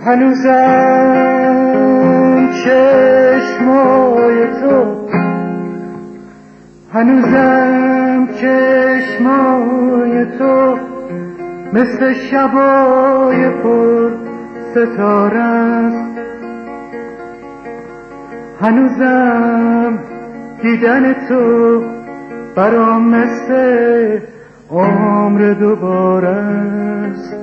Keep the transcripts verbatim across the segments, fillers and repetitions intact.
هنوزم چشمای تو هنوزم چشمای تو مثل شبای پر ستاره است. هنوزم دیدن تو برام مثل عمر دوباره است.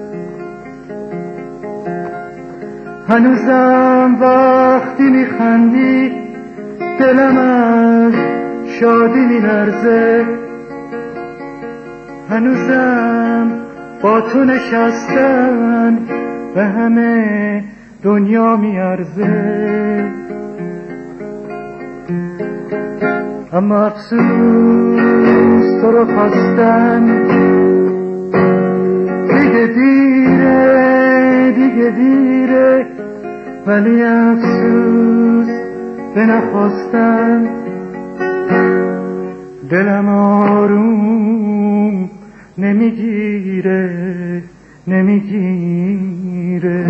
هنوزم وقتی میخندی دلم از شادی میلرزه. هنوزم با تو نشستن به همه دنیا میارزه. اما افسوس تو رو خواستن دیگه دیره دیگه دیره، ولی افسوس به نخواستن دلم آروم نمیگیره نمیگیره.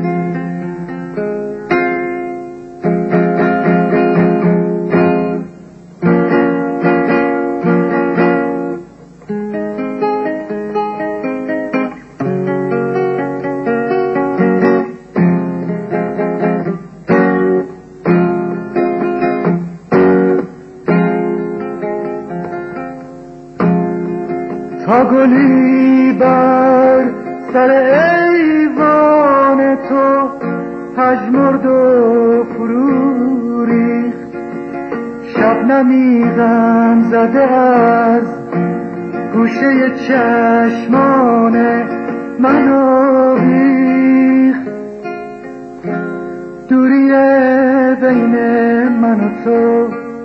تا گلی بر سر ایوان تو پژمرد و فرو ریخت، شبنمی غم زده از گوشه چشمان من آویخت. دوری بین من و تو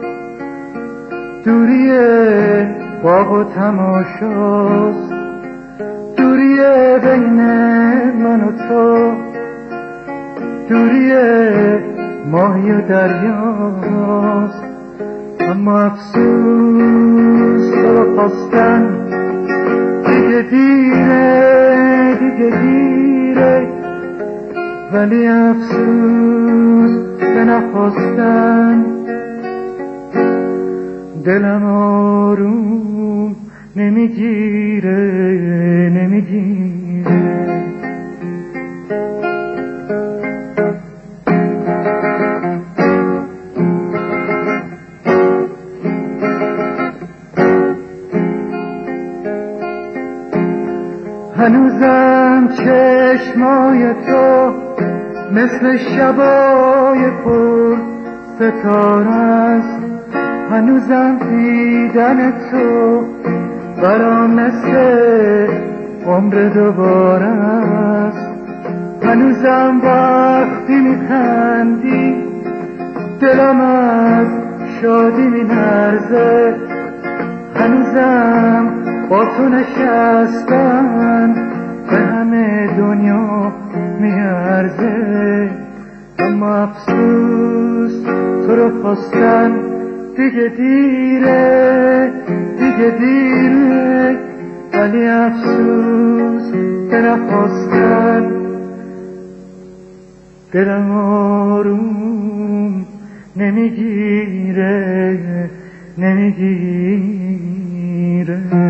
دوری باغ و تماشاست، دوری بین من و تو دوری ماهی و دریاست. اما افسوس تو خواستن دیگه دیره دیگه دیره، ولی افسوس به نخواستن دلم آروم نمیگیره نمیگیره. هنوزم چشمای تو مثل شبای پر ستاره است. هنوزم دیدن تو برام مثل عمر دوباره است. هنوزم وقتی میخندی دلم از شادی میلرزه. هنوزم با تو نشستن به همه دنیا میارزه. اما افسوس تو رو خواستن دیگه دیره دیگه دیره، ولی افسوس به نخواستن دلم آروم نمیگیره نمیگیره.